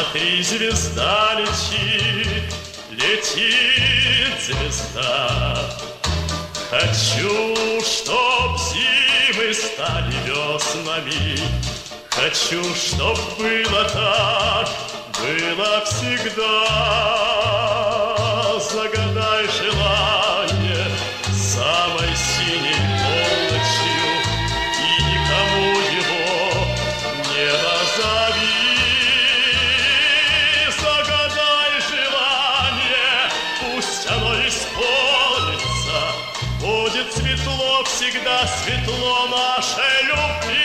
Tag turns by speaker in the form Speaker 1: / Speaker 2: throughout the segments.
Speaker 1: Смотри, звезда летит, летит звезда. Хочу, чтоб зимы стали веснами. Хочу, чтоб было так, было всегда. Загадай желание самой синей полночью, и никому его не назови. Загадай желание, пусть оно исполнится. Будет светло, всегда светло нашей любви.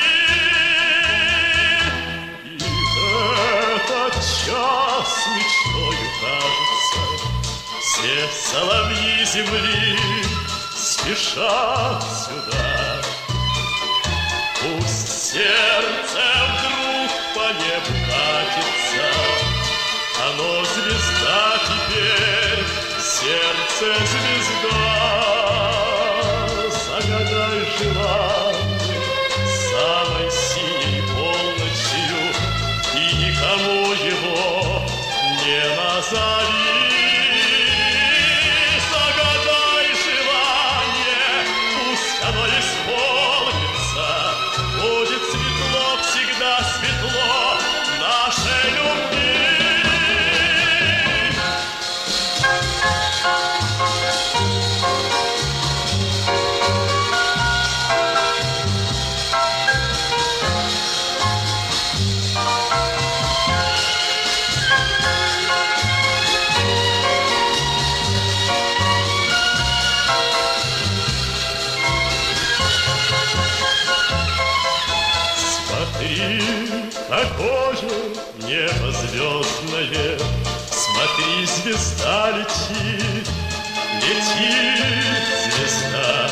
Speaker 1: Этот час мечтою кажется, все соловьи земли спешат сюда. Пусть сердце вдруг по небу катится, оно звезда теперь, сердце звезда. Загадай желание самой синей полночью, и никому его не назови. Загадай желание, пусть оно исполнится. Будет светло, всегда светло нашей любви. Смотри, какое небо звездное, смотри, звезда летит, летит звезда.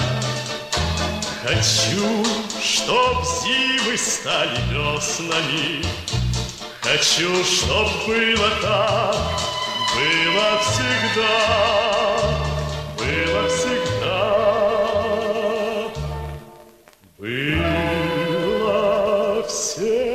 Speaker 1: Хочу, чтоб зимы стали веснами. Хочу, чтоб было так, было всегда, было всегда. Было всегда.